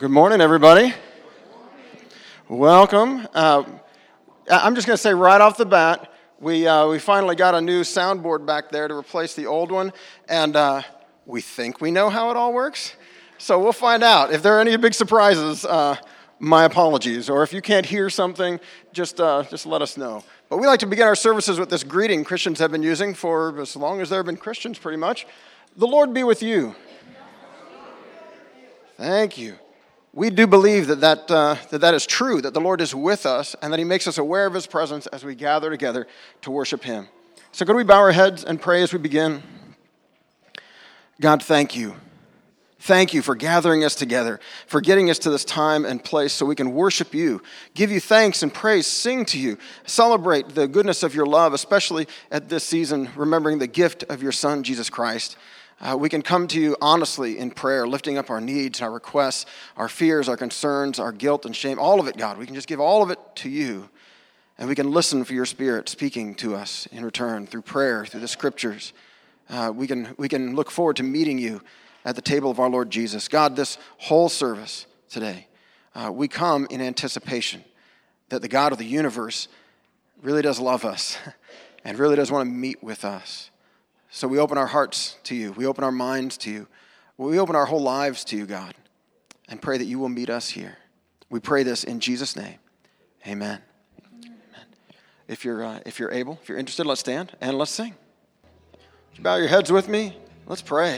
Good morning, everybody. Welcome. I'm just going to say right off the bat, we finally got a new soundboard back there to replace the old one, and we think we know how it all works. So we'll find out. If there are any big surprises, my apologies. Or if you can't hear something, just let us know. But we like to begin our services with this greeting Christians have been using for as long as there have been Christians, pretty much. The Lord be with you. Thank you. We do believe that is true, that the Lord is with us, and that He makes us aware of His presence as we gather together to worship Him. So could we bow our heads and pray as we begin? God, thank you. Thank you for gathering us together, for getting us to this time and place so we can worship you, give you thanks and praise, sing to you, celebrate the goodness of your love, especially at this season, remembering the gift of your Son, Jesus Christ. We can come to you honestly in prayer, lifting up our needs, our requests, our fears, our concerns, our guilt and shame, all of it, God. We can just give all of it to you, and we can listen for your Spirit speaking to us in return through prayer, through the Scriptures. We can look forward to meeting you at the table of our Lord Jesus. God, this whole service today, we come in anticipation that the God of the universe really does love us and really does want to meet with us. So we open our hearts to you. We open our minds to you. We open our whole lives to you, God, and pray that you will meet us here. We pray this in Jesus' name. Amen. Amen. If you're able, if you're interested, let's stand and let's sing. Would you bow your heads with me? Let's pray.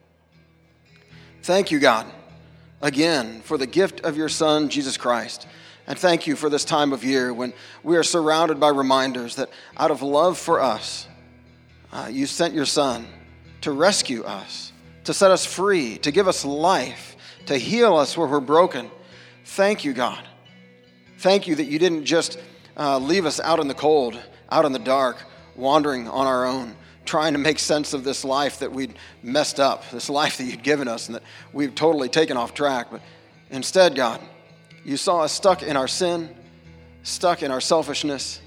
Thank you, God, again, for the gift of your Son, Jesus Christ. And thank you for this time of year when we are surrounded by reminders that out of love for us, you sent your Son to rescue us, to set us free, to give us life, to heal us where we're broken. Thank you, God. Thank you that you didn't just leave us out in the cold, out in the dark, wandering on our own, trying to make sense of this life that we'd messed up, this life that you'd given us and that we've totally taken off track. But instead, God, you saw us stuck in our sin, stuck in our selfishness,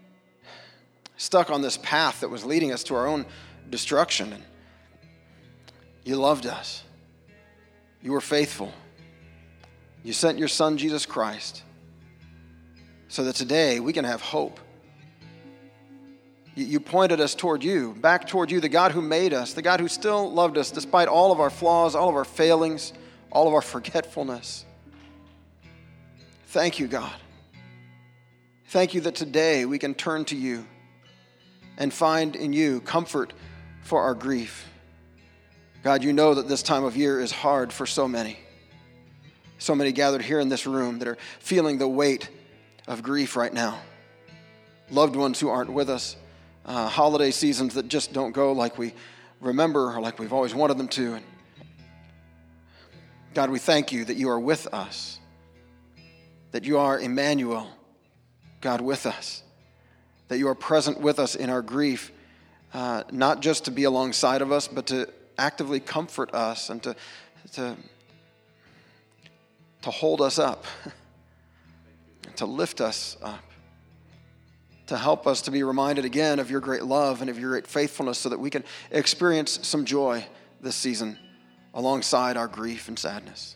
stuck on this path that was leading us to our own destruction. And you loved us. You were faithful. You sent your Son, Jesus Christ, so that today we can have hope. You pointed us toward you, back toward you, the God who made us, the God who still loved us despite all of our flaws, all of our failings, all of our forgetfulness. Thank you, God. Thank you that today we can turn to you and find in you comfort for our grief. God, you know that this time of year is hard for so many. So many gathered here in this room that are feeling the weight of grief right now. Loved ones who aren't with us. Holiday seasons that just don't go like we remember or like we've always wanted them to. And God, we thank you that you are with us, that you are Emmanuel, God with us, that you are present with us in our grief, not just to be alongside of us, but to actively comfort us and to hold us up, to lift us up, to help us to be reminded again of your great love and of your great faithfulness so that we can experience some joy this season alongside our grief and sadness.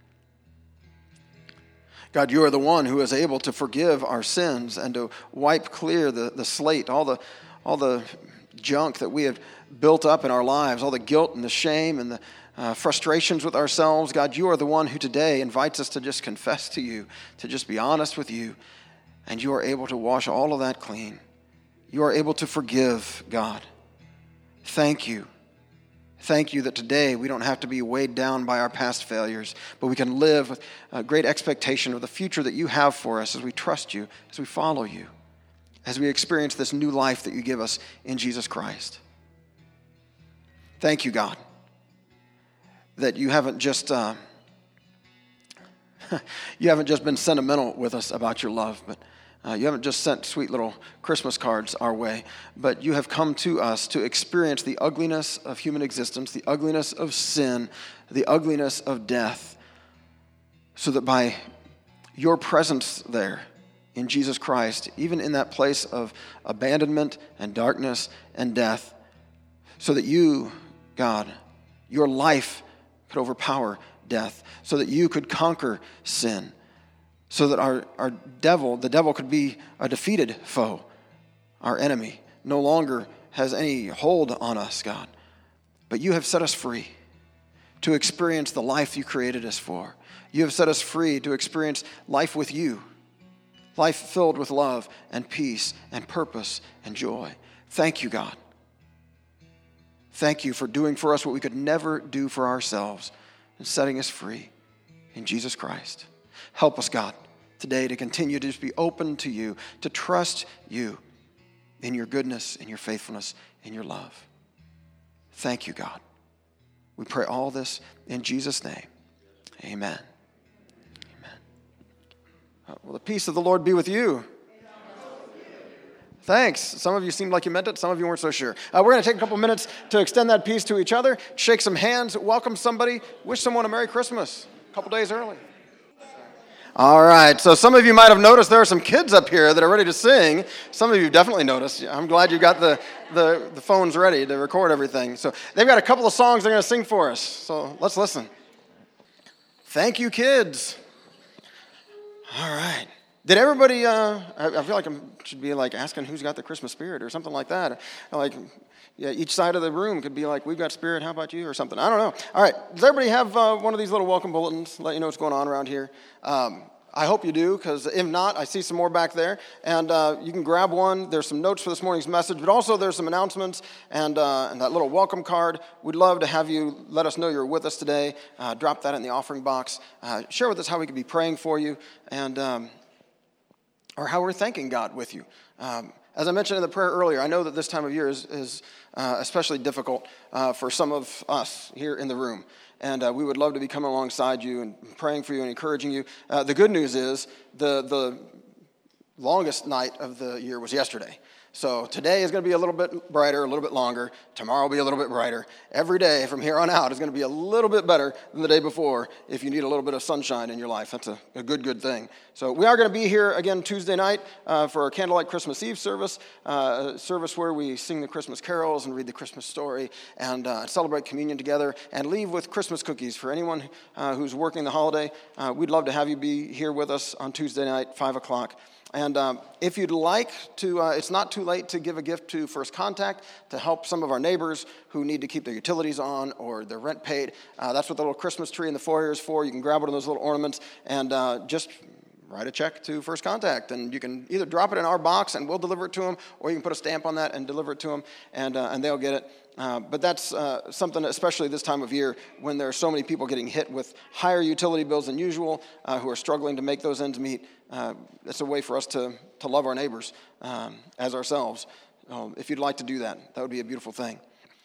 God, you are the one who is able to forgive our sins and to wipe clear the slate, all the junk that we have built up in our lives, all the guilt and the shame and the frustrations with ourselves. God, you are the one who today invites us to just confess to you, to just be honest with you, and you are able to wash all of that clean. You are able to forgive, God. Thank you. Thank you that today we don't have to be weighed down by our past failures, but we can live with a great expectation of the future that you have for us as we trust you, as we follow you, as we experience this new life that you give us in Jesus Christ. Thank you, God, that you haven't just been sentimental with us about your love, but you haven't just sent sweet little Christmas cards our way, but you have come to us to experience the ugliness of human existence, the ugliness of sin, the ugliness of death, so that by your presence there in Jesus Christ, even in that place of abandonment and darkness and death, so that you, God, your life could overpower death, so that you could conquer sin, so that the devil could be a defeated foe. Our enemy no longer has any hold on us, God. But you have set us free to experience the life you created us for. You have set us free to experience life with you, life filled with love and peace and purpose and joy. Thank you, God. Thank you for doing for us what we could never do for ourselves and setting us free in Jesus Christ. Help us, God, today to continue to just be open to you, to trust you in your goodness, in your faithfulness, in your love. Thank you, God. We pray all this in Jesus' name. Amen. Amen. Well, the peace of the Lord be with you. Thanks. Some of you seemed like you meant it. Some of you weren't so sure. We're going to take a couple minutes to extend that peace to each other, shake some hands, welcome somebody, wish someone a Merry Christmas a couple days early. All right, so some of you might have noticed there are some kids up here that are ready to sing. Some of you definitely noticed. I'm glad you got the phones ready to record everything. So they've got a couple of songs they're going to sing for us. So let's listen. Thank you, kids. All right. Did everybody, I feel like I should be like asking who's got the Christmas spirit or something like that. Like, yeah, each side of the room could be like, we've got spirit, how about you, or something. I don't know. All right, does everybody have one of these little welcome bulletins, let you know what's going on around here? I hope you do, because if not, I see some more back there. And you can grab one. There's some notes for this morning's message, but also there's some announcements and that little welcome card. We'd love to have you let us know you're with us today. Drop that in the offering box. Share with us how we could be praying for you and or how we're thanking God with you. As I mentioned in the prayer earlier, I know that this time of year is especially difficult for some of us here in the room. And we would love to be coming alongside you and praying for you and encouraging you. The good news is the longest night of the year was yesterday. So today is going to be a little bit brighter, a little bit longer. Tomorrow will be a little bit brighter. Every day from here on out is going to be a little bit better than the day before if you need a little bit of sunshine in your life. That's a good thing. So we are going to be here again Tuesday night for our Candlelight Christmas Eve service, a service where we sing the Christmas carols and read the Christmas story and celebrate communion together and leave with Christmas cookies for anyone who's working the holiday. We'd love to have you be here with us on Tuesday night, 5 o'clock. And if you'd like to, it's not too late to give a gift to First Contact to help some of our neighbors who need to keep their utilities on or their rent paid. That's what the little Christmas tree in the foyer is for. You can grab one of those little ornaments and just write a check to First Contact. And you can either drop it in our box and we'll deliver it to them, or you can put a stamp on that and deliver it to them, and they'll get it. But that's something, especially this time of year, when there are so many people getting hit with higher utility bills than usual, who are struggling to make those ends meet. It's a way for us to love our neighbors as ourselves. If you'd like to do that, that would be a beautiful thing.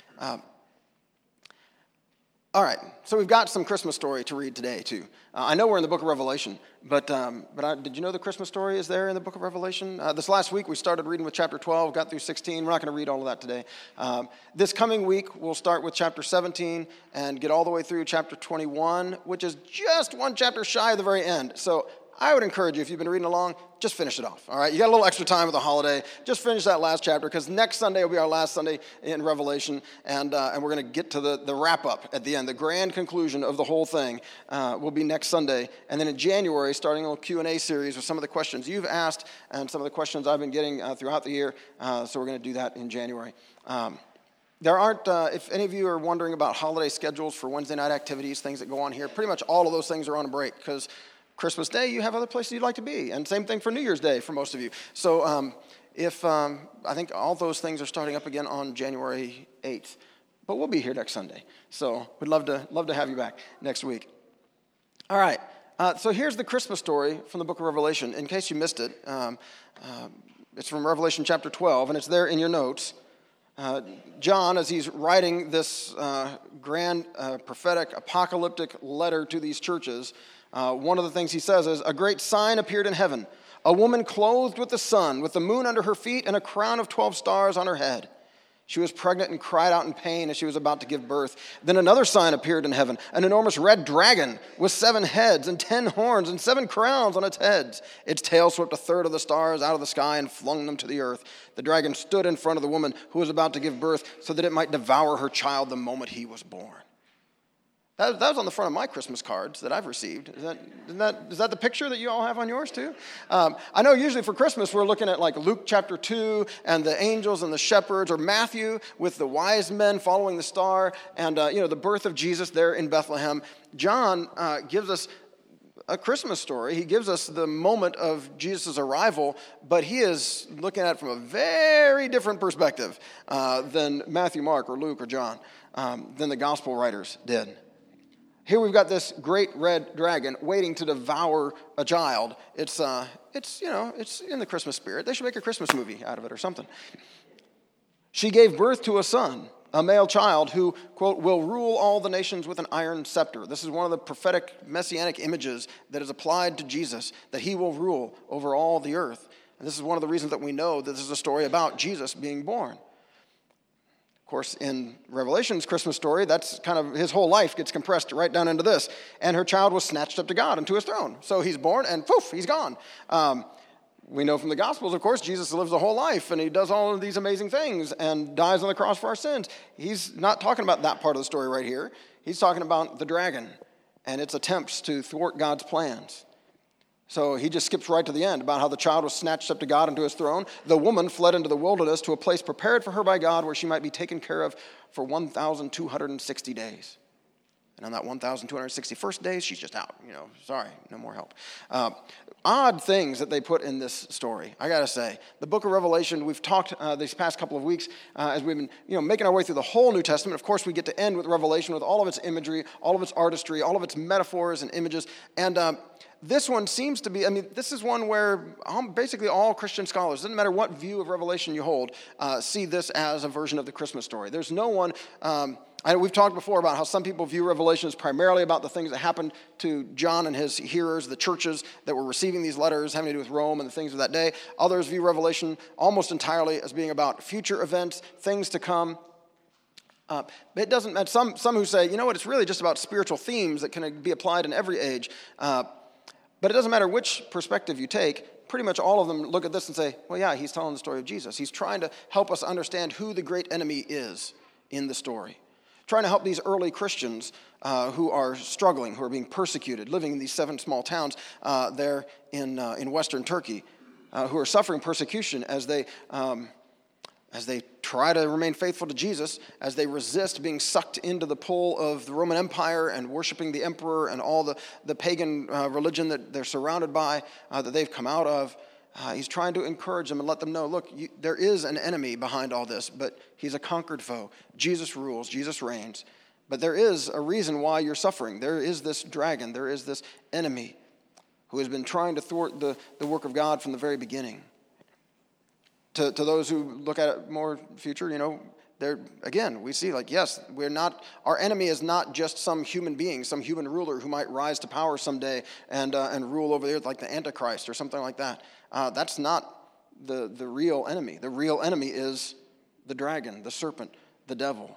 All right, so we've got some Christmas story to read today, too. I know we're in the book of Revelation, but did you know the Christmas story is there in the book of Revelation? This last week, we started reading with chapter 12, got through 16. We're not going to read all of that today. This coming week, we'll start with chapter 17 and get all the way through chapter 21, which is just one chapter shy of the very end. So I would encourage you, if you've been reading along, just finish it off, all right? You got a little extra time with the holiday. Just finish that last chapter, because next Sunday will be our last Sunday in Revelation, and we're going to get to the wrap-up at the end. The grand conclusion of the whole thing will be next Sunday. And then in January, starting a little Q&A series with some of the questions you've asked and some of the questions I've been getting throughout the year. So we're going to do that in January. There aren't, if any of you are wondering about holiday schedules for Wednesday night activities, things that go on here, pretty much all of those things are on a break, because Christmas Day, you have other places you'd like to be, and same thing for New Year's Day for most of you. So I think all those things are starting up again on January 8th, but we'll be here next Sunday. So we'd love to have you back next week. All right, so here's the Christmas story from the book of Revelation. In case you missed it, it's from Revelation chapter 12, and it's there in your notes. John, as he's writing this grand prophetic apocalyptic letter to these churches, one of the things he says is, a great sign appeared in heaven, a woman clothed with the sun, with the moon under her feet, and a crown of 12 stars on her head. She was pregnant and cried out in pain as she was about to give birth. Then another sign appeared in heaven, an enormous red dragon with 7 heads and 10 horns and 7 crowns on its heads. Its tail swept a third of the stars out of the sky and flung them to the earth. The dragon stood in front of the woman who was about to give birth so that it might devour her child the moment he was born. That was on the front of my Christmas cards that I've received. Is that the picture that you all have on yours too? I know usually for Christmas we're looking at like Luke chapter 2 and the angels and the shepherds, or Matthew with the wise men following the star, and the birth of Jesus there in Bethlehem. John gives us a Christmas story. He gives us the moment of Jesus' arrival, but he is looking at it from a very different perspective than Matthew, Mark, or Luke, or John, than the gospel writers did. Here we've got this great red dragon waiting to devour a child. It's in the Christmas spirit. They should make a Christmas movie out of it or something. She gave birth to a son, a male child who, quote, will rule all the nations with an iron scepter. This is one of the prophetic messianic images that is applied to Jesus, that he will rule over all the earth. And this is one of the reasons that we know that this is a story about Jesus being born. Of course, in Revelation's Christmas story, that's kind of his whole life gets compressed right down into this. And her child was snatched up to God and to his throne. So he's born and poof, he's gone. We know from the Gospels, of course, Jesus lives a whole life and he does all of these amazing things and dies on the cross for our sins. He's not talking about that part of the story right here. He's talking about the dragon and its attempts to thwart God's plans. So he just skips right to the end about how the child was snatched up to God and to his throne. The woman fled into the wilderness to a place prepared for her by God where she might be taken care of for 1,260 days. And on that 1,261st day, she's just out. Sorry, no more help. Odd things that they put in this story, I got to say. The book of Revelation, we've talked these past couple of weeks as we've been making our way through the whole New Testament. Of course, we get to end with Revelation with all of its imagery, all of its artistry, all of its metaphors and images. And this one seems to be, this is one where basically all Christian scholars, doesn't matter what view of Revelation you hold, see this as a version of the Christmas story. There's no one, we've talked before about how some people view Revelation as primarily about the things that happened to John and his hearers, the churches that were receiving these letters having to do with Rome and the things of that day. Others view Revelation almost entirely as being about future events, things to come. It doesn't, some who say, it's really just about spiritual themes that can be applied in every age. But it doesn't matter which perspective you take. Pretty much all of them look at this and say, well, yeah, he's telling the story of Jesus. He's trying to help us understand who the great enemy is in the story. Trying to help these early Christians who are struggling, who are being persecuted, living in these 7 small towns there in western Turkey, who are suffering persecution as they try to remain faithful to Jesus, as they resist being sucked into the pull of the Roman Empire and worshiping the emperor and all the pagan religion that they're surrounded by, that they've come out of. He's trying to encourage them and let them know, look, there is an enemy behind all this, but he's a conquered foe. Jesus rules, Jesus reigns. But there is a reason why you're suffering. There is this dragon, there is this enemy who has been trying to thwart the work of God from the very beginning. To those who look at it more future, there again we see yes, our enemy is not just some human being, some human ruler who might rise to power someday and rule over the earth like the Antichrist or something like that. That's not the real enemy. The real enemy is the dragon, the serpent, the devil.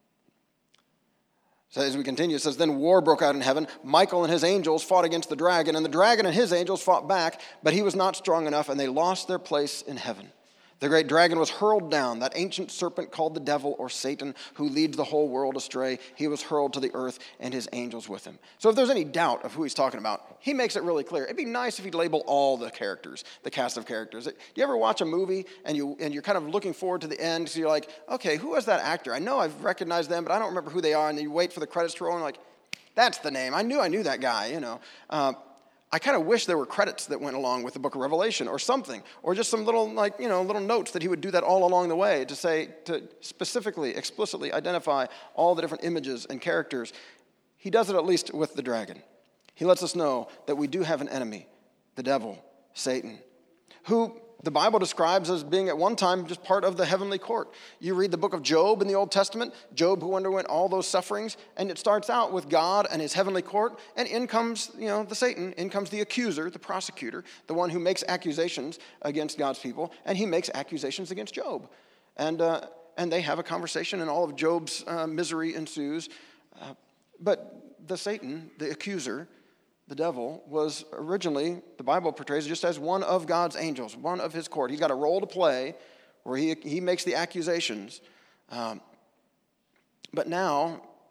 So as we continue, it says, then war broke out in heaven. Michael and his angels fought against the dragon, and the dragon and his angels fought back, but he was not strong enough, and they lost their place in heaven. The great dragon was hurled down, that ancient serpent called the devil or Satan, who leads the whole world astray. He was hurled to the earth and his angels with him. So if there's any doubt of who he's talking about, he makes it really clear. It'd be nice if he'd label all the characters, the cast of characters. Do you ever watch a movie and you're kind of looking forward to the end, so you're like, okay, who was that actor? I know I've recognized them, but I don't remember who they are. And then you wait for the credits to roll and you're like, that's the name. I knew that guy, I kind of wish there were credits that went along with the book of Revelation or something, or just some little little notes that he would do that all along the way to specifically, explicitly identify all the different images and characters. He does it at least with the dragon. He lets us know that we do have an enemy, the devil, Satan, who the Bible describes as being at one time just part of the heavenly court. You read the book of Job in the Old Testament, Job who underwent all those sufferings, and it starts out with God and his heavenly court, and in comes, the Satan, in comes the accuser, the prosecutor, the one who makes accusations against God's people, and he makes accusations against Job. And they have a conversation, and all of Job's misery ensues. But the Satan, the accuser, the devil, was originally, the Bible portrays just as one of God's angels, one of his court. He's got a role to play where he makes the accusations. But now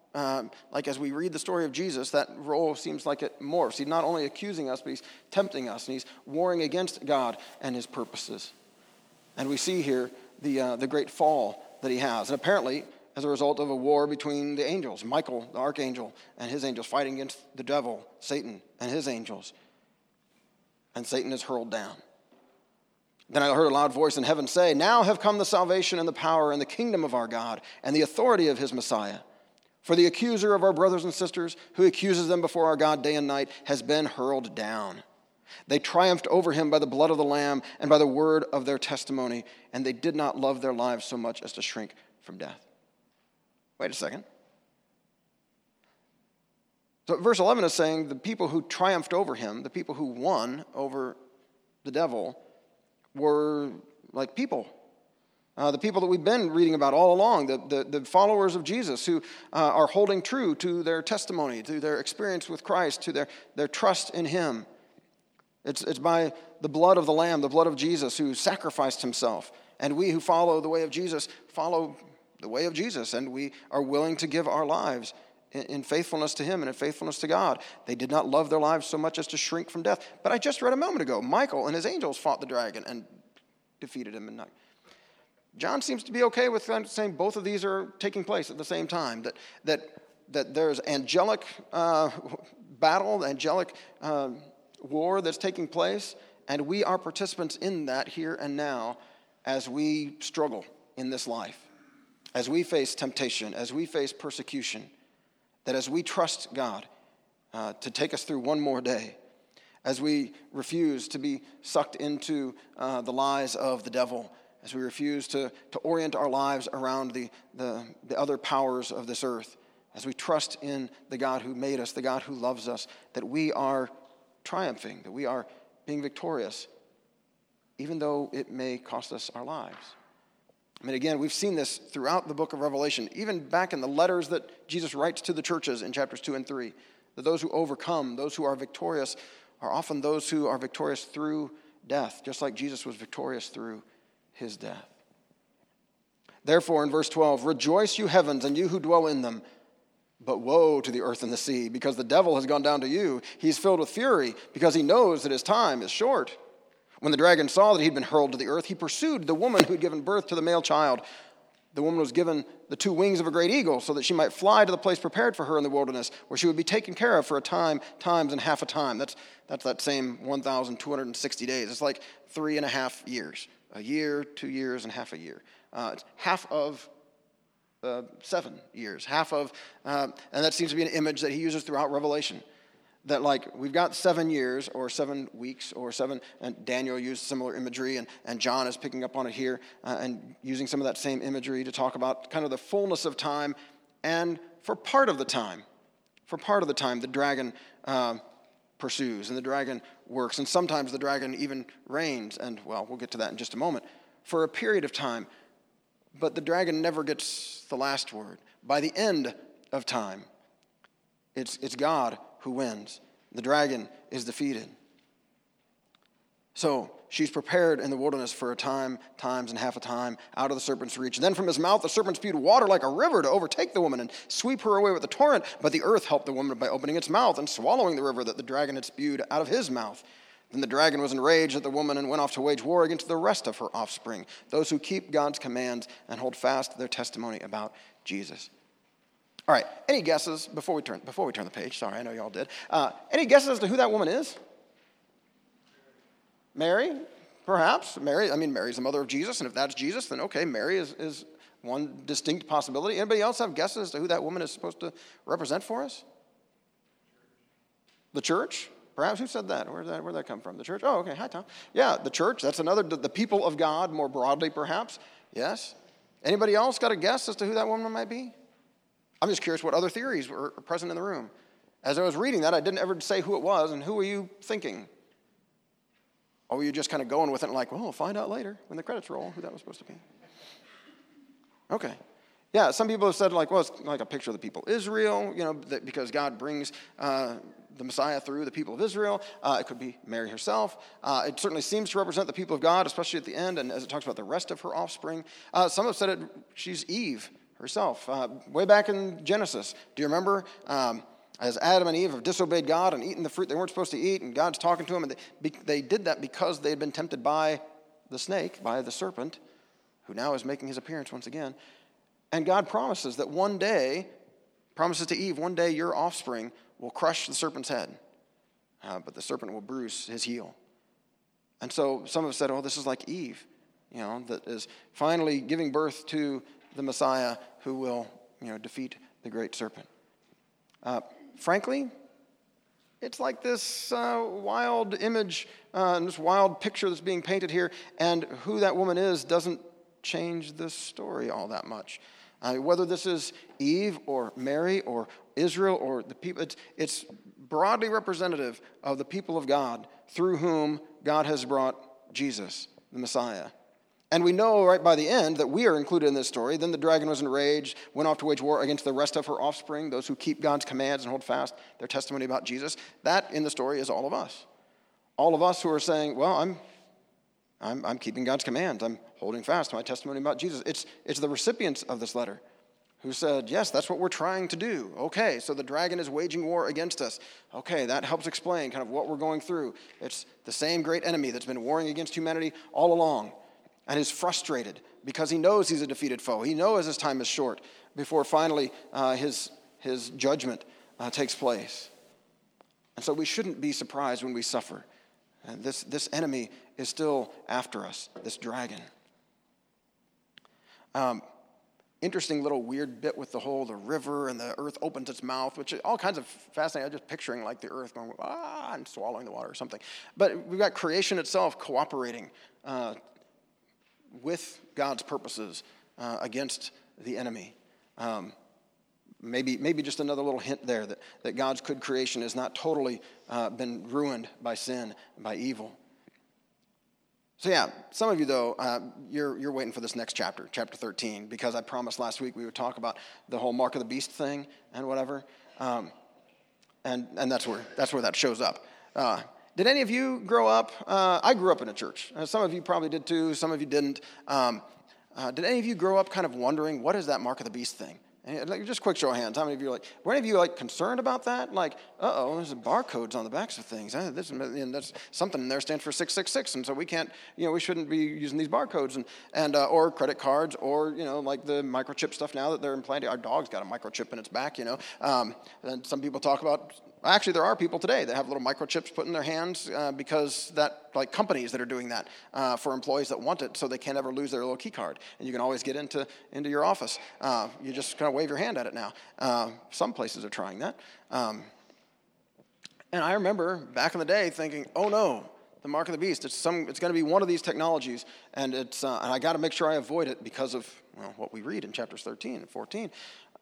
like as we read the story of Jesus, that role seems like it morphs. He's not only accusing us, but he's tempting us, and he's warring against God and his purposes. And we see here the great fall that he has. And apparently, as a result of a war between the angels, Michael, the archangel, and his angels fighting against the devil, Satan, and his angels. And Satan is hurled down. Then I heard a loud voice in heaven say, "Now have come the salvation and the power and the kingdom of our God and the authority of his Messiah. For the accuser of our brothers and sisters, who accuses them before our God day and night, has been hurled down. They triumphed over him by the blood of the Lamb and by the word of their testimony, and they did not love their lives so much as to shrink from death." Wait a second. So verse 11 is saying the people who triumphed over him, the people who won over the devil, were like people. The people that we've been reading about all along, the followers of Jesus who are holding true to their testimony, to their experience with Christ, to their trust in him. It's by the blood of the Lamb, the blood of Jesus, who sacrificed himself. And we who follow the way of Jesus follow the way of Jesus, and we are willing to give our lives in faithfulness to him and in faithfulness to God. They did not love their lives so much as to shrink from death. But I just read a moment ago, Michael and his angels fought the dragon and defeated him. John seems to be okay with saying both of these are taking place at the same time, that there's angelic battle, angelic war that's taking place, and we are participants in that here and now as we struggle in this life, as we face temptation, as we face persecution, that as we trust God to take us through one more day, as we refuse to be sucked into the lies of the devil, as we refuse to orient our lives around the other powers of this earth, as we trust in the God who made us, the God who loves us, that we are triumphing, that we are being victorious, even though it may cost us our lives. I mean, again, we've seen this throughout the book of Revelation, even back in the letters that Jesus writes to the churches in chapters 2 and 3, that those who overcome, those who are victorious, are often those who are victorious through death, just like Jesus was victorious through his death. Therefore, in verse 12, "Rejoice, you heavens, and you who dwell in them. But woe to the earth and the sea, because the devil has gone down to you. He's filled with fury, because he knows that his time is short." When the dragon saw that he'd been hurled to the earth, he pursued the woman who had given birth to the male child. The woman was given the 2 wings of a great eagle so that she might fly to the place prepared for her in the wilderness, where she would be taken care of for a time, times, and half a time. That's that same 1,260 days. It's like 3.5 years. A year, 2 years, and half a year. It's half of 7 years. And that seems to be an image that he uses throughout Revelation. That like we've got 7 years or 7 weeks or 7, and Daniel used similar imagery, and John is picking up on it here and using some of that same imagery to talk about kind of the fullness of time. And for part of the time, the dragon pursues and the dragon works, and sometimes the dragon even reigns, and well, we'll get to that in just a moment, for a period of time. But the dragon never gets the last word. By the end of time, it's God who wins. The dragon is defeated. So she's prepared in the wilderness for a time, times, and half a time, out of the serpent's reach. And then from his mouth the serpent spewed water like a river to overtake the woman and sweep her away with the torrent. But the earth helped the woman by opening its mouth and swallowing the river that the dragon had spewed out of his mouth. Then the dragon was enraged at the woman and went off to wage war against the rest of her offspring, those who keep God's commands and hold fast to their testimony about Jesus. All right, any guesses before we turn the page? Sorry, I know you all did. Any guesses as to who that woman is? Mary, perhaps. Mary's the mother of Jesus, and if that's Jesus, then okay, Mary is one distinct possibility. Anybody else have guesses as to who that woman is supposed to represent for us? The church? Perhaps. Who said that? Where'd that come from? The church? Oh, okay. Hi, Tom. Yeah, the church. That's another, the people of God more broadly, perhaps. Yes. Anybody else got a guess as to who that woman might be? I'm just curious what other theories were present in the room. As I was reading that, I didn't ever say who it was, and who were you thinking? Or were you just kind of going with it and like, well, we'll find out later when the credits roll who that was supposed to be? Okay. Yeah, some people have said like, well, it's like a picture of the people of Israel, because God brings the Messiah through the people of Israel. It could be Mary herself. It certainly seems to represent the people of God, especially at the end, and as it talks about the rest of her offspring. Some have said she's Eve herself. Way back in Genesis, do you remember as Adam and Eve have disobeyed God and eaten the fruit they weren't supposed to eat, and God's talking to them, and they did that because they had been tempted by the snake, by the serpent, who now is making his appearance once again. And God promises that one day, promises to Eve, one day your offspring will crush the serpent's head, but the serpent will bruise his heel. And so some have said, oh, this is like Eve, that is finally giving birth to the Messiah who will, defeat the great serpent. Frankly, it's like this wild image and this wild picture that's being painted here, and who that woman is doesn't change the story all that much. Whether this is Eve or Mary or Israel or the people, it's broadly representative of the people of God through whom God has brought Jesus, the Messiah. And we know right by the end that we are included in this story. Then the dragon was enraged, went off to wage war against the rest of her offspring, those who keep God's commands and hold fast their testimony about Jesus. That in the story is all of us. All of us who are saying, well, I'm keeping God's commands. I'm holding fast to my testimony about Jesus. It's the recipients of this letter who said, yes, that's what we're trying to do. Okay, so the dragon is waging war against us. Okay, that helps explain kind of what we're going through. It's the same great enemy that's been warring against humanity all along and is frustrated because he knows he's a defeated foe. He knows his time is short before finally his judgment takes place. And so we shouldn't be surprised when we suffer. And this enemy is still after us, this dragon. Interesting little weird bit with the river and the earth opens its mouth, which is all kinds of fascinating. I'm just picturing like the earth going, and swallowing the water or something. But we've got creation itself cooperating with God's purposes against the enemy. Maybe just another little hint there that God's good creation has not totally been ruined by sin and by evil. So yeah, some of you though, you're waiting for this next chapter 13, because I promised last week we would talk about the whole mark of the beast thing and whatever, and that's where that shows up. Did any of you grow up? I grew up in a church. Some of you probably did too. Some of you didn't. Did any of you grow up kind of wondering, what is that mark of the beast thing? And just quick show of hands. How many of you were any of you concerned about that? There's barcodes on the backs of things. That's something in there stands for 666, and so we can't, we shouldn't be using these barcodes and or credit cards or like the microchip stuff now that they're implanting. Our dog's got a microchip in its back. And some people talk about. Actually, there are people today that have little microchips put in their hands because companies that are doing that for employees that want it, so they can't ever lose their little key card, and you can always get into your office. You just kind of wave your hand at it now. Some places are trying that, and I remember back in the day thinking, "Oh no, the mark of the beast! It's going to be one of these technologies, and and I got to make sure I avoid it because of what we read in chapters 13 and 14."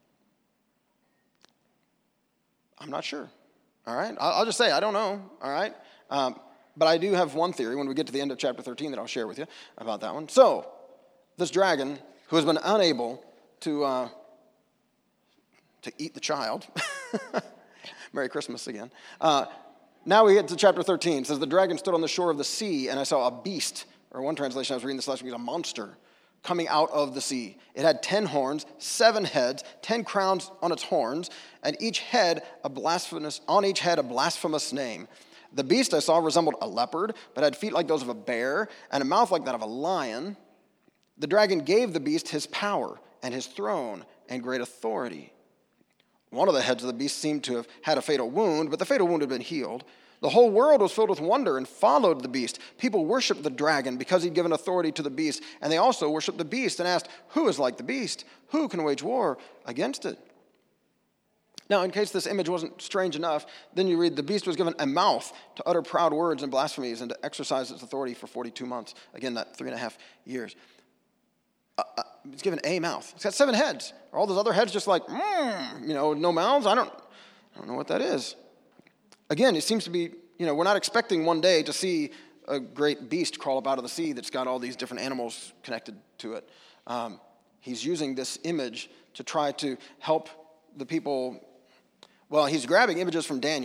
I'm not sure. All right, I'll just say I don't know. All right, but I do have one theory when we get to the end of chapter 13 that I'll share with you about that one. So, this dragon who has been unable to eat the child. Merry Christmas again. Now we get to chapter 13. It says, the dragon stood on the shore of the sea, and I saw a beast, or one translation I was reading this last week, a monster, coming out of the sea. It had 10 horns, 7 heads, 10 crowns on its horns, and on each head a blasphemous name. The beast I saw resembled a leopard, but had feet like those of a bear, and a mouth like that of a lion. The dragon gave the beast his power and his throne and great authority. One of the heads of the beast seemed to have had a fatal wound, but the fatal wound had been healed. The whole world was filled with wonder and followed the beast. People worshiped the dragon because he'd given authority to the beast, and they also worshiped the beast and asked, who is like the beast? Who can wage war against it? Now, in case this image wasn't strange enough, then you read, the beast was given a mouth to utter proud words and blasphemies and to exercise its authority for 42 months. Again, that 3.5 years. It's given a mouth. It's got 7 heads. Are all those other heads just no mouths? I don't know what that is. Again, it seems to be, we're not expecting one day to see a great beast crawl up out of the sea that's got all these different animals connected to it. He's using this image to try to help the people. Well, he's grabbing images from Daniel.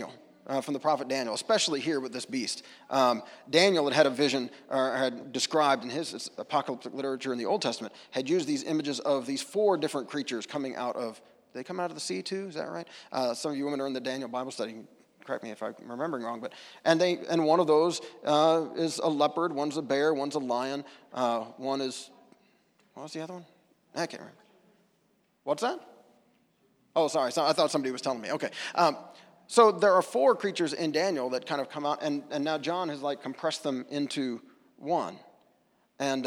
from the prophet Daniel, especially here with this beast. Daniel had a vision, or had described in his apocalyptic literature in the Old Testament, had used these images of these 4 different creatures coming out of, they come out of the sea too, is that right? Some of you women are in the Daniel Bible study. Correct me if I'm remembering wrong, but and one of those is a leopard, one's a bear, one's a lion, one is, what was the other one? I can't remember. What's that? Oh, sorry. So I thought somebody was telling me. Okay. So there are 4 creatures in Daniel that kind of come out, and now John has like compressed them into one. And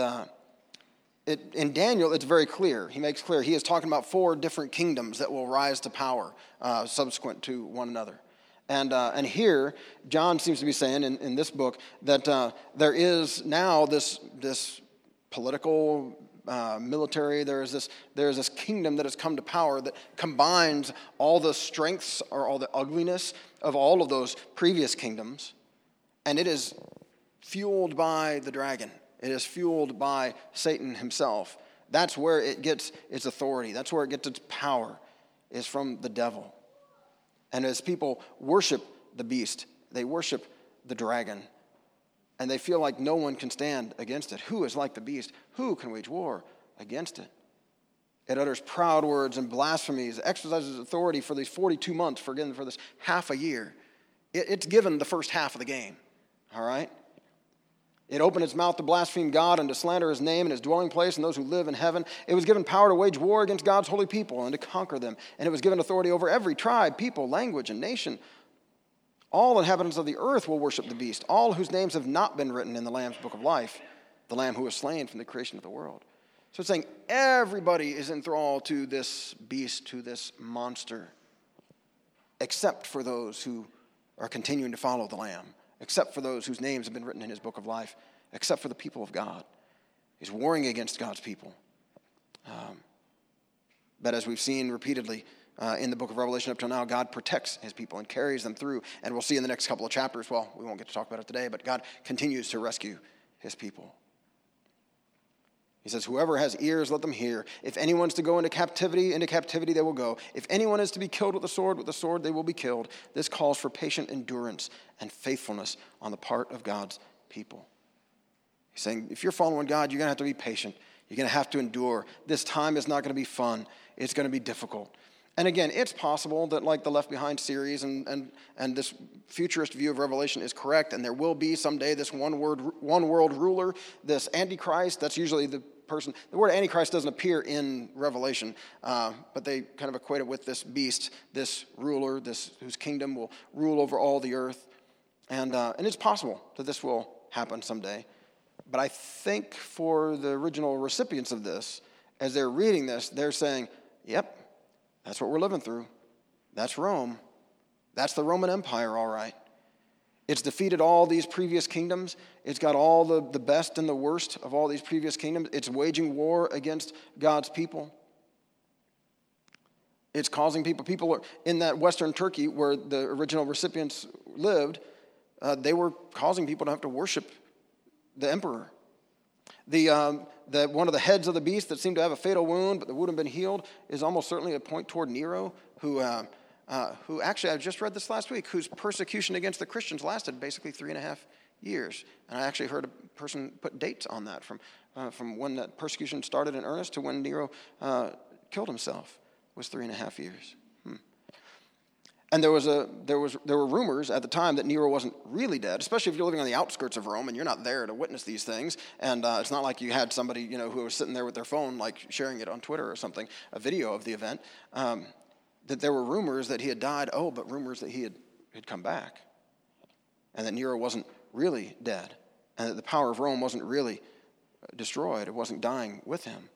in Daniel, it's very clear. He makes clear he is talking about 4 different kingdoms that will rise to power subsequent to one another. And here, John seems to be saying in this book that there is now this political, military, there is this kingdom that has come to power that combines all the strengths or all the ugliness of all of those previous kingdoms, and it is fueled by the dragon. It is fueled by Satan himself. That's where it gets its authority. That's where it gets its power, is from the devil. And as people worship the beast, they worship the dragon, and they feel like no one can stand against it. Who is like the beast? Who can wage war against it? It utters proud words and blasphemies, exercises authority for these 42 months, for this half a year. It's given the first half of the game, all right? It opened its mouth to blaspheme God and to slander his name and his dwelling place and those who live in heaven. It was given power to wage war against God's holy people and to conquer them. And it was given authority over every tribe, people, language, and nation. All inhabitants of the earth will worship the beast, all whose names have not been written in the Lamb's book of life, the Lamb who was slain from the creation of the world. So it's saying everybody is enthralled to this beast, to this monster, except for those who are continuing to follow the Lamb, except for those whose names have been written in his book of life, except for the people of God. He's warring against God's people. But as we've seen repeatedly in the book of Revelation up till now, God protects his people and carries them through. And we'll see in the next couple of chapters, well, we won't get to talk about it today, but God continues to rescue his people. He says, whoever has ears, let them hear. If anyone's to go into captivity they will go. If anyone is to be killed with the sword they will be killed. This calls for patient endurance and faithfulness on the part of God's people. He's saying, if you're following God, you're going to have to be patient. You're going to have to endure. This time is not going to be fun. It's going to be difficult. And again, it's possible that like the Left Behind series and this futurist view of Revelation is correct, and there will be someday this one world ruler, this Antichrist. That's usually the person. The word Antichrist doesn't appear in Revelation, but they kind of equate it with this beast, this ruler, whose kingdom will rule over all the earth. And it's possible that this will happen someday. But I think for the original recipients of this, as they're reading this, they're saying, yep, that's what we're living through. That's Rome. That's the Roman Empire, all right. It's defeated all these previous kingdoms. It's got all the best and the worst of all these previous kingdoms. It's waging war against God's people. It's causing people are in that Western Turkey where the original recipients lived, they were causing people to have to worship the emperor. One of the heads of the beast that seemed to have a fatal wound, but the wound had been healed, is almost certainly a point toward Nero, who actually, I just read this last week, whose persecution against the Christians lasted basically 3.5 years. And I actually heard a person put dates on that from when that persecution started in earnest to when Nero killed himself, was 3.5 years. And there were rumors at the time that Nero wasn't really dead, especially if you're living on the outskirts of Rome and you're not there to witness these things. And it's not like you had somebody who was sitting there with their phone, like sharing it on Twitter or something, a video of the event. That there were rumors that he had died. Oh, but rumors that he had come back, and that Nero wasn't really dead, and that the power of Rome wasn't really destroyed. It wasn't dying with him.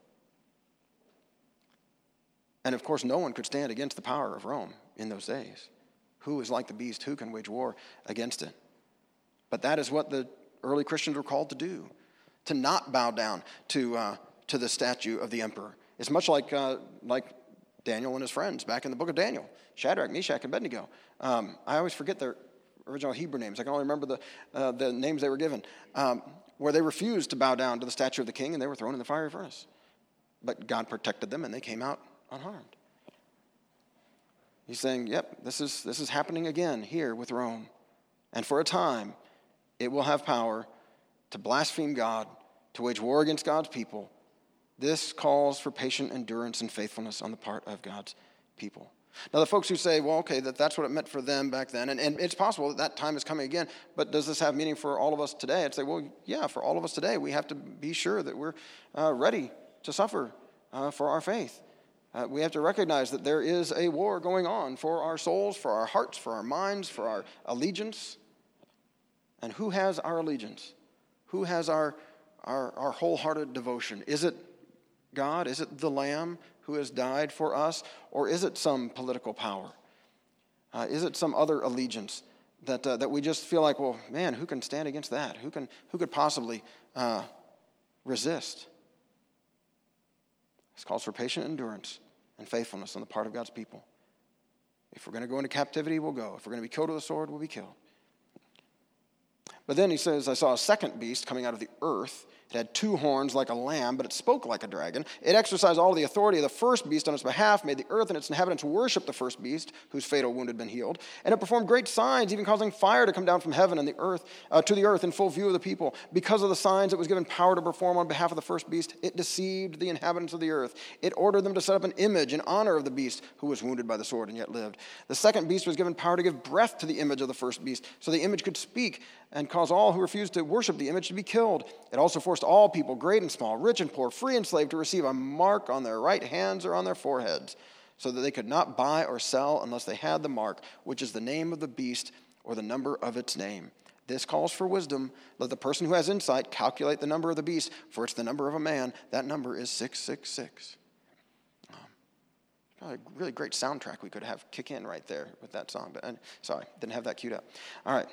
And of course, no one could stand against the power of Rome in those days. Who is like the beast? Who can wage war against it? But that is what the early Christians were called to do, to not bow down to the statue of the emperor. It's much like Daniel and his friends back in the book of Daniel, Shadrach, Meshach, and Abednego. I always forget their original Hebrew names. I can only remember the names they were given, where they refused to bow down to the statue of the king, and they were thrown in the fiery furnace. But God protected them, and they came out unharmed. He's saying, yep, this is happening again here with Rome. And for a time, it will have power to blaspheme God, to wage war against God's people. This calls for patient endurance and faithfulness on the part of God's people. Now, the folks who say, well, okay, that's what it meant for them back then, and it's possible that time is coming again, but does this have meaning for all of us today? I'd say, well, yeah, for all of us today, we have to be sure that we're ready to suffer for our faith. We have to recognize that there is a war going on for our souls, for our hearts, for our minds, for our allegiance. And who has our allegiance? Who has our wholehearted devotion? Is it God? Is it the Lamb who has died for us? Or is it some political power? Is it some other allegiance that we just feel like, well, man, who can stand against that? Who could possibly resist? This calls for patient endurance and faithfulness on the part of God's people. If we're going to go into captivity, we'll go. If we're going to be killed with a sword, we'll be killed. But then he says, I saw a second beast coming out of the earth. It had two horns like a lamb, but it spoke like a dragon. It exercised all the authority of the first beast on its behalf, made the earth and its inhabitants worship the first beast, whose fatal wound had been healed. And it performed great signs, even causing fire to come down from heaven and the earth to the earth in full view of the people. Because of the signs it was given power to perform on behalf of the first beast, it deceived the inhabitants of the earth. It ordered them to set up an image in honor of the beast who was wounded by the sword and yet lived. The second beast was given power to give breath to the image of the first beast, so the image could speak and cause all who refused to worship the image to be killed. It also forced all people, great and small, rich and poor, free and slave, to receive a mark on their right hands or on their foreheads, so that they could not buy or sell unless they had the mark, which is the name of the beast or the number of its name. This calls for wisdom. Let the person who has insight calculate the number of the beast, for it's the number of a man. That number is 666. Probably a really great soundtrack we could have kick in right there with that song. But sorry, didn't have that queued up. All right.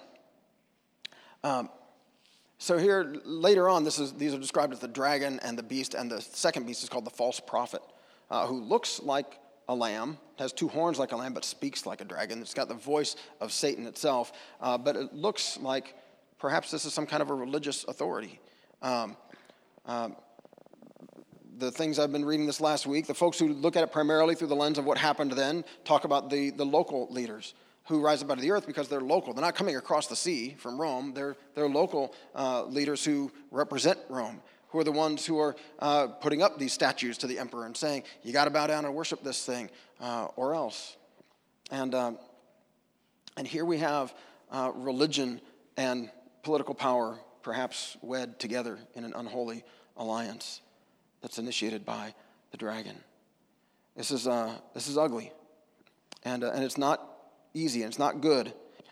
So here, later on, these are described as the dragon and the beast, and the second beast is called the false prophet, who looks like a lamb, has two horns like a lamb, but speaks like a dragon. It's got the voice of Satan itself, but it looks like perhaps this is some kind of a religious authority. The things I've been reading this last week, the folks who look at it primarily through the lens of what happened then, talk about the local leaders who rise up out of the earth because they're local. They're not coming across the sea from Rome. They're local leaders who represent Rome, who are the ones who are putting up these statues to the emperor and saying, you got to bow down and worship this thing or else. And here we have religion and political power perhaps wed together in an unholy alliance that's initiated by the dragon. This is ugly, and it's not easy, and it's not good.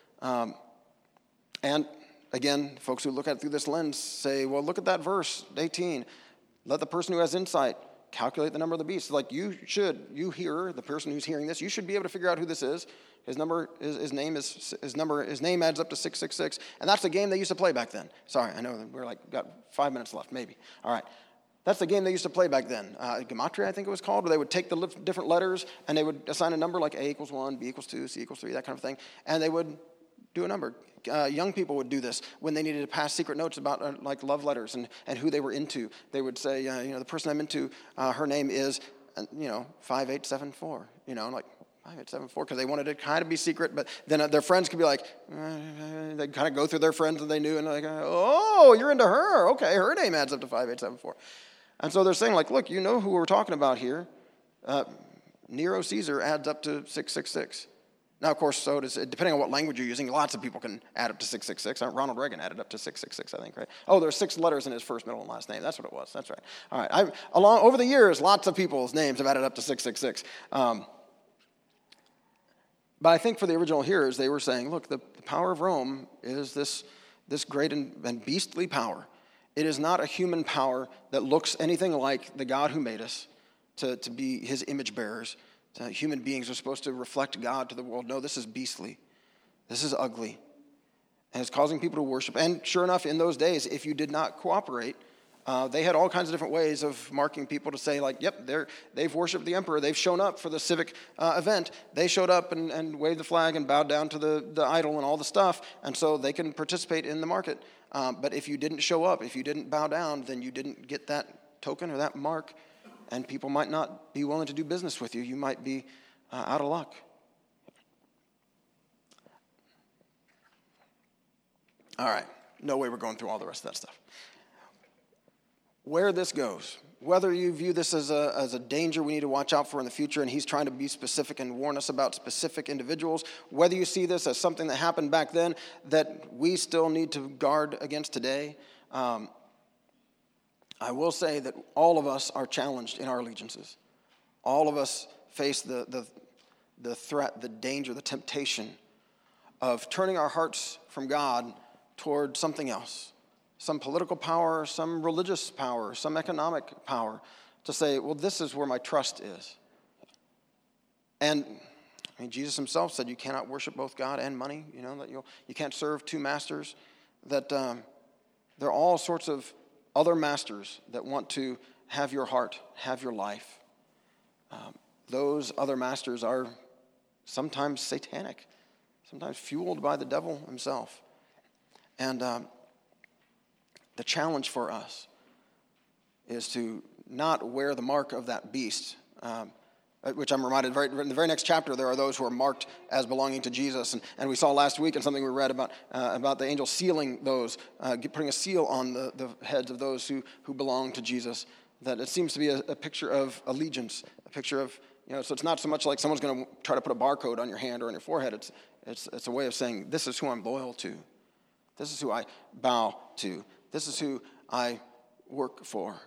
And again, folks who look at it through this lens say, well, look at that verse 18. Let the person who has insight calculate the number of the beast. Like you hearer, the person who's hearing this, you should be able to figure out who this is. His name adds up to 666, and that's the game they used to play back then. Sorry, I know we're got 5 minutes left, maybe. All right. That's the game they used to play back then. Gematria, I think it was called, where they would take the different letters and they would assign a number like A equals 1, B equals 2, C equals 3, that kind of thing, and they would do a number. Young people would do this when they needed to pass secret notes about like love letters and who they were into. They would say, the person I'm into, her name is, 5874, like 5874, because they wanted it to kind of be secret, but then their friends could be like, they'd kind of go through their friends that they knew and like, oh, you're into her. Okay, her name adds up to 5874. And so they're saying, like, look, you know who we're talking about here. Nero Caesar adds up to 666. Now, of course, so does, depending on what language you're using, lots of people can add up to 666. Ronald Reagan added up to 666, I think, right? Oh, there's 6 letters in his first, middle, and last name. That's what it was. That's right. All right. Over the years, lots of people's names have added up to 666. But I think for the original hearers, they were saying, look, the power of Rome is this great and beastly power. It is not a human power that looks anything like the God who made us to be his image bearers. Human beings are supposed to reflect God to the world. No, this is beastly. This is ugly. And it's causing people to worship. And sure enough, in those days, if you did not cooperate, they had all kinds of different ways of marking people to say, like, yep, they've worshiped the emperor. They've shown up for the civic event. They showed up and waved the flag and bowed down to the idol and all the stuff, and so they can participate in the market. But if you didn't show up, if you didn't bow down, then you didn't get that token or that mark, and people might not be willing to do business with you. You might be out of luck. All right. No way we're going through all the rest of that stuff. Where this goes, whether you view this as a danger we need to watch out for in the future, and he's trying to be specific and warn us about specific individuals, whether you see this as something that happened back then that we still need to guard against today, I will say that all of us are challenged in our allegiances. All of us face the threat, the danger, the temptation of turning our hearts from God toward something else. Some political power, some religious power, some economic power, to say, well, this is where my trust is. And Jesus himself said you cannot worship both God and money, that you can't serve two masters, that there are all sorts of other masters that want to have your heart, have your life. Those other masters are sometimes satanic, sometimes fueled by the devil himself. And the challenge for us is to not wear the mark of that beast, which I'm reminded, in the very next chapter, there are those who are marked as belonging to Jesus. And we saw last week in something we read about the angel sealing those, putting a seal on the heads of those who belong to Jesus, that it seems to be a picture of allegiance, a picture of, so it's not so much like someone's going to try to put a barcode on your hand or on your forehead. It's a way of saying, this is who I'm loyal to. This is who I bow to. This is who I work for.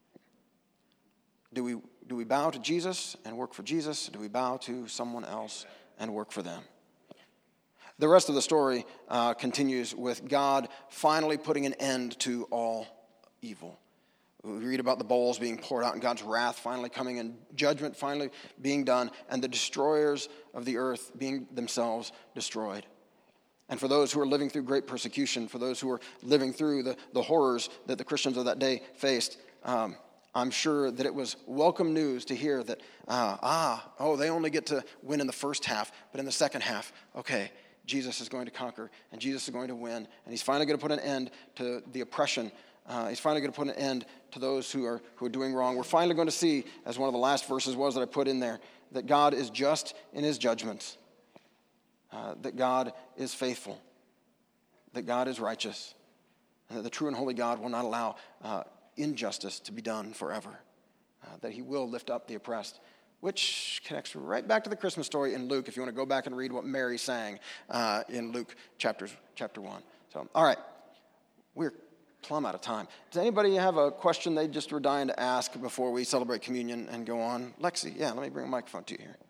Do we bow to Jesus and work for Jesus? Or do we bow to someone else and work for them? The rest of the story continues with God finally putting an end to all evil. We read about the bowls being poured out and God's wrath finally coming and judgment finally being done and the destroyers of the earth being themselves destroyed. And for those who are living through great persecution, for those who are living through the horrors that the Christians of that day faced, I'm sure that it was welcome news to hear that, they only get to win in the first half, but in the second half, okay, Jesus is going to conquer, and Jesus is going to win, and he's finally going to put an end to the oppression. He's finally going to put an end to those who are doing wrong. We're finally going to see, as one of the last verses was that I put in there, that God is just in his judgments. That God is faithful, that God is righteous, and that the true and holy God will not allow injustice to be done forever, that he will lift up the oppressed, which connects right back to the Christmas story in Luke, if you want to go back and read what Mary sang in Luke chapter 1. So, all right, we're plumb out of time. Does anybody have a question they just were dying to ask before we celebrate communion and go on? Lexi, let me bring a microphone to you here.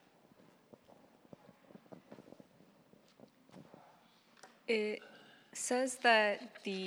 It says that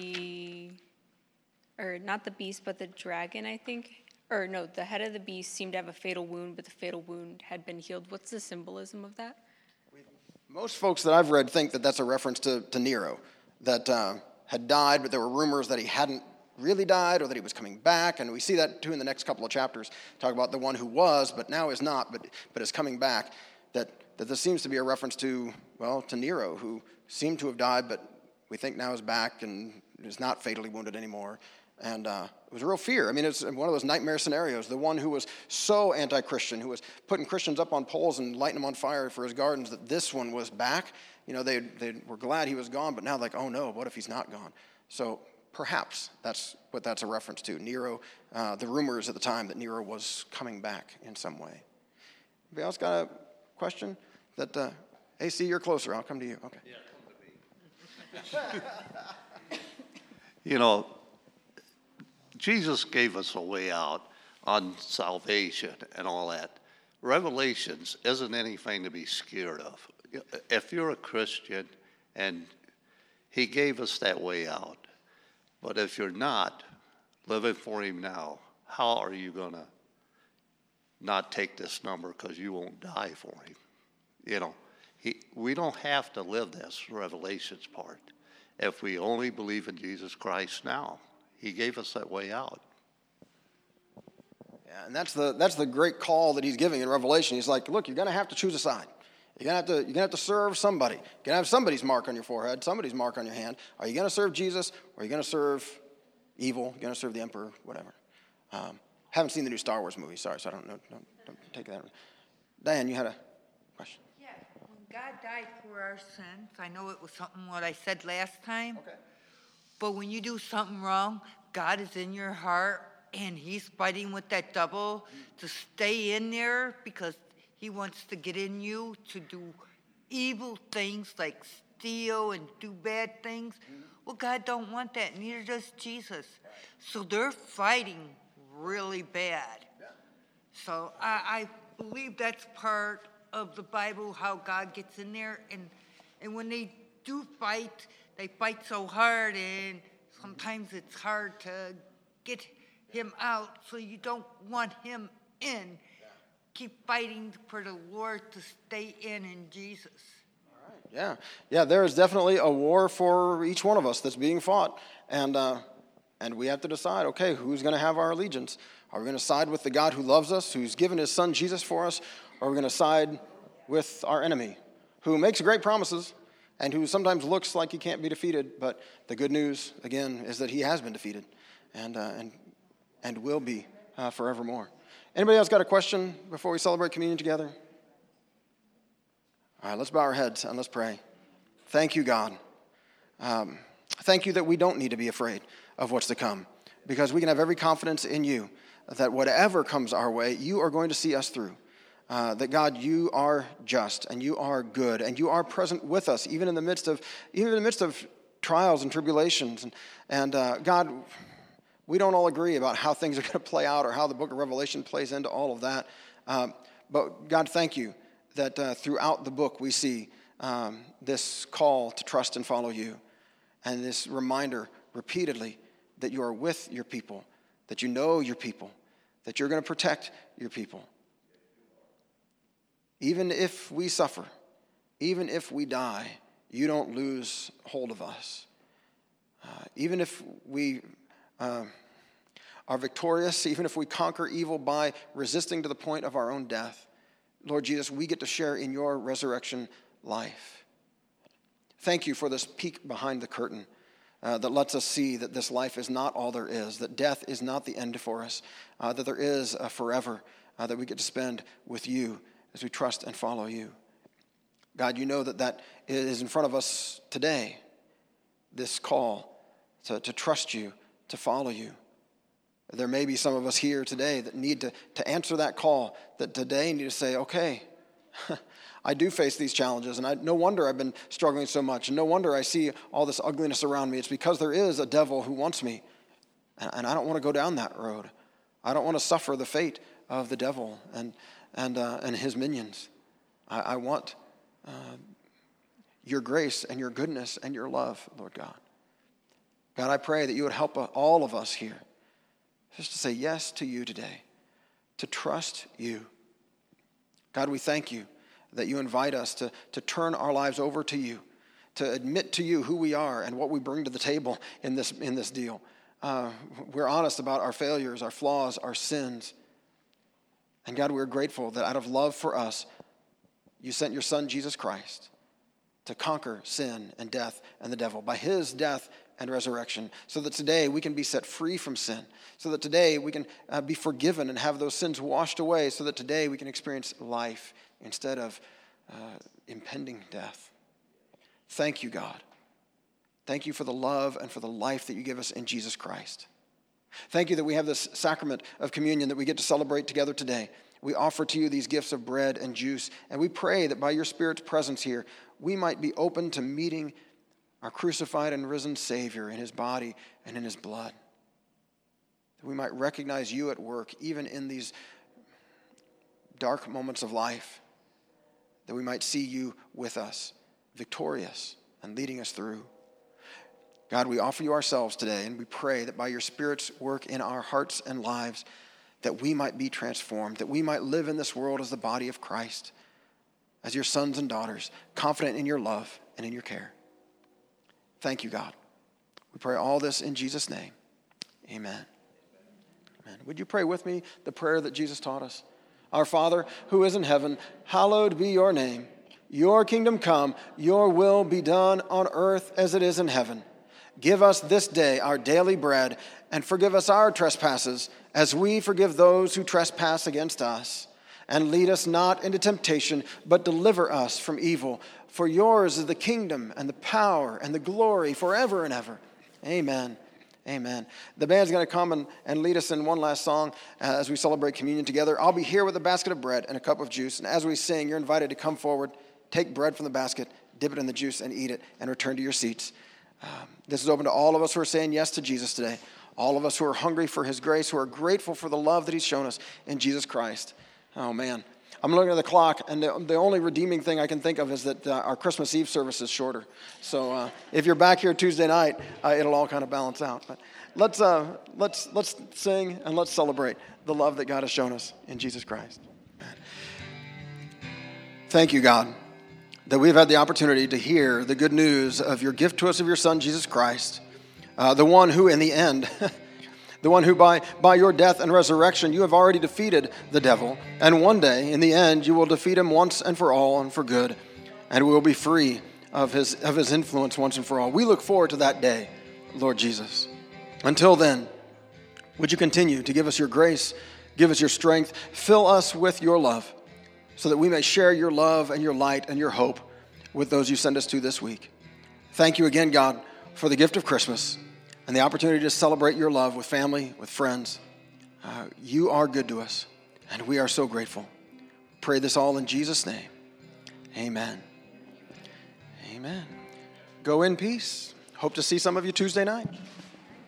not the beast, but the dragon, I think, the head of the beast seemed to have a fatal wound, but the fatal wound had been healed. What's the symbolism of that? Most folks that I've read think that that's a reference to Nero, that had died, but there were rumors that he hadn't really died or that he was coming back, and we see that too in the next couple of chapters. Talk about the one who was, but now is not, but is coming back, that this seems to be a reference to Nero, who seemed to have died, but we think now is back and is not fatally wounded anymore. And it was a real fear. It's one of those nightmare scenarios. The one who was so anti-Christian, who was putting Christians up on poles and lighting them on fire for his gardens, that this one was back. They were glad he was gone, but now oh no, what if he's not gone? So perhaps that's what that's a reference to. Nero, the rumors at the time that Nero was coming back in some way. Anybody else got a question? AC, you're closer. I'll come to you. Okay. Yeah, come to me. Jesus gave us a way out on salvation and all that. Revelations isn't anything to be scared of. If you're a Christian, and he gave us that way out, but if you're not living for him now, how are you going to not take this number because you won't die for him? We don't have to live this Revelations part if we only believe in Jesus Christ now. He gave us that way out. Yeah, and that's the great call that he's giving in Revelation. He's like, look, you're going to have to choose a side. You're going to have to serve somebody. You're going to have somebody's mark on your forehead, somebody's mark on your hand. Are you going to serve Jesus, or are you going to serve evil? You're going to serve the emperor, whatever. Haven't seen the new Star Wars movie, sorry, so I don't know. Don't take that. Diane, you had a question. Yeah, when God died for our sins. I know it was something what I said last time. Okay. But when you do something wrong, God is in your heart, and he's fighting with that devil to stay in there because he wants to get in you to do evil things like steal and do bad things. Well, God don't want that, neither does Jesus. So they're fighting really bad. So I believe that's part of the Bible, how God gets in there. And when they do fight, they fight so hard, and sometimes it's hard to get him out, so you don't want him in. Keep fighting for the Lord to stay in Jesus. Yeah, there is definitely a war for each one of us that's being fought. And we have to decide, okay, who's going to have our allegiance? Are we going to side with the God who loves us, who's given his son Jesus for us, or are we going to side with our enemy, who makes great promises and who sometimes looks like he can't be defeated, but the good news, again, is that he has been defeated and will be forevermore. Anybody else got a question before we celebrate communion together? All right, let's bow our heads and let's pray. Thank you, God. Thank you that we don't need to be afraid of what's to come, because we can have every confidence in you that whatever comes our way, you are going to see us through. That, God, you are just and you are good and you are present with us, even in the midst of trials and tribulations. And God, we don't all agree about how things are going to play out or how the book of Revelation plays into all of that. But God, thank you that throughout the book we see this call to trust and follow you, and this reminder repeatedly that you are with your people, that you know your people, that you're going to protect your people. Even if we suffer, even if we die, you don't lose hold of us. Even if we are victorious, even if we conquer evil by resisting to the point of our own death, Lord Jesus, we get to share in your resurrection life. Thank you for this peek behind the curtain that lets us see that this life is not all there is, that death is not the end for us, that there is a forever that we get to spend with you as we trust and follow you. God, you know that is in front of us today, this call to trust you, to follow you. There may be some of us here today that need to answer that call, that today need to say, okay, I do face these challenges, and no wonder I've been struggling so much, and no wonder I see all this ugliness around me. It's because there is a devil who wants me, and I don't want to go down that road. I don't want to suffer the fate of the devil and his minions. I want your grace and your goodness and your love, Lord God. God, I pray that you would help all of us here just to say yes to you today, to trust you. God, we thank you that you invite us to turn our lives over to you, to admit to you who we are and what we bring to the table in this deal. We're honest about our failures, our flaws, our sins. And God, we're grateful that out of love for us, you sent your son, Jesus Christ, to conquer sin and death and the devil by his death and resurrection, so that today we can be set free from sin, so that today we can be forgiven and have those sins washed away, so that today we can experience life instead of impending death. Thank you, God. Thank you for the love and for the life that you give us in Jesus Christ. Thank you that we have this sacrament of communion that we get to celebrate together today. We offer to you these gifts of bread and juice, and we pray that by your Spirit's presence here, we might be open to meeting our crucified and risen Savior in his body and in his blood. That we might recognize you at work even in these dark moments of life. That we might see you with us, victorious and leading us through. God, we offer you ourselves today, and we pray that by your Spirit's work in our hearts and lives, that we might be transformed, that we might live in this world as the body of Christ, as your sons and daughters, confident in your love and in your care. Thank you, God. We pray all this in Jesus' name. Amen. Amen. Would you pray with me the prayer that Jesus taught us? Our Father, who is in heaven, hallowed be your name. Your kingdom come, your will be done on earth as it is in heaven. Give us this day our daily bread, and forgive us our trespasses, as we forgive those who trespass against us. And lead us not into temptation, but deliver us from evil. For yours is the kingdom and the power and the glory forever and ever. Amen. Amen. The band's going to come and lead us in one last song as we celebrate communion together. I'll be here with a basket of bread and a cup of juice. And as we sing, you're invited to come forward, take bread from the basket, dip it in the juice, and eat it, and return to your seats. This is open to all of us who are saying yes to Jesus today. All of us who are hungry for his grace, who are grateful for the love that he's shown us in Jesus Christ. Oh, man. I'm looking at the clock, and the only redeeming thing I can think of is that our Christmas Eve service is shorter. So if you're back here Tuesday night, it'll all kind of balance out. But let's sing and let's celebrate the love that God has shown us in Jesus Christ. Thank you, God, that we've had the opportunity to hear the good news of your gift to us of your Son, Jesus Christ, the one who in the end... The one who by your death and resurrection, you have already defeated the devil. And one day, in the end, you will defeat him once and for all and for good. And we will be free of his influence once and for all. We look forward to that day, Lord Jesus. Until then, would you continue to give us your grace, give us your strength, fill us with your love, so that we may share your love and your light and your hope with those you send us to this week. Thank you again, God, for the gift of Christmas and the opportunity to celebrate your love with family, with friends. You are good to us, and we are so grateful. Pray this all in Jesus' name. Amen. Amen. Go in peace. Hope to see some of you Tuesday night.